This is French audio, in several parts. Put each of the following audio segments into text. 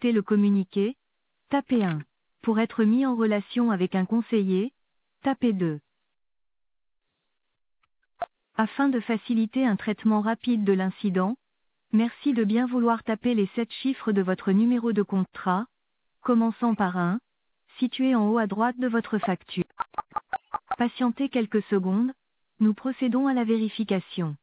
écouter le communiqué, tapez 1. Pour être mis en relation avec un conseiller, tapez 2. Afin de faciliter un traitement rapide de l'incident, merci de bien vouloir taper les 7 chiffres de votre numéro de contrat, commençant par 1, situé en haut à droite de votre facture. Patientez quelques secondes, nous procédons à la vérification.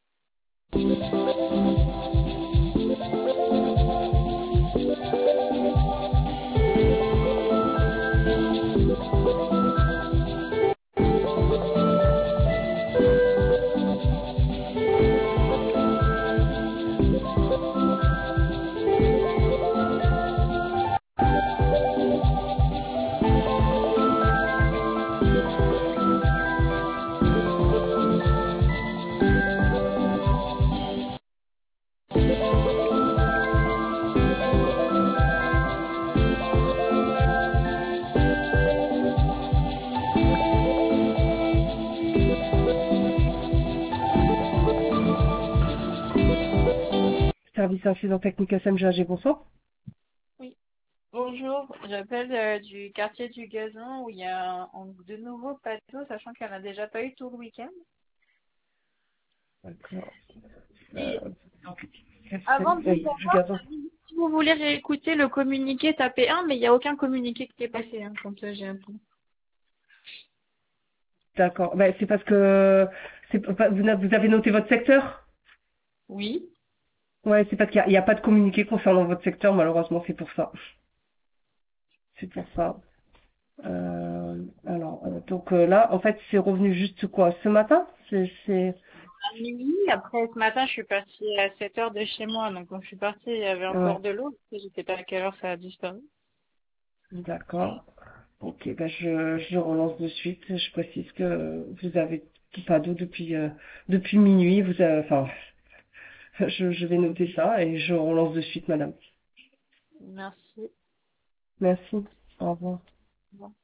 Service incident technique SMGAG, bonsoir. Oui, bonjour, j'appelle du quartier du Gazon où il y a de nouveaux panneaux, sachant qu'il n'y en a déjà pas eu tout le week-end. D'accord. Et Donc, avant de vous du avoir, gazon. si vous voulez réécouter le communiqué, tapez 1, mais il n'y a aucun communiqué qui est passé, hein, comme ça j'ai un peu. D'accord. Ben, c'est parce que vous avez noté votre secteur? Oui, Ouais, c'est parce qu'il y a pas de communiqué concernant votre secteur, malheureusement, c'est pour ça. C'est pour ça. Là, en fait, c'est revenu juste quoi? Ce matin? à minuit. Après, ce matin, je suis partie à 7 heures de chez moi, donc quand je suis partie, il y avait Ouais, encore de l'eau, et je sais pas à quelle heure ça a disparu. d'accord. Ok, ben je relance de suite. Je précise que vous avez pas d'eau depuis minuit. Enfin, je vais noter ça et je relance de suite, madame. Merci. Merci. Au revoir. Bon.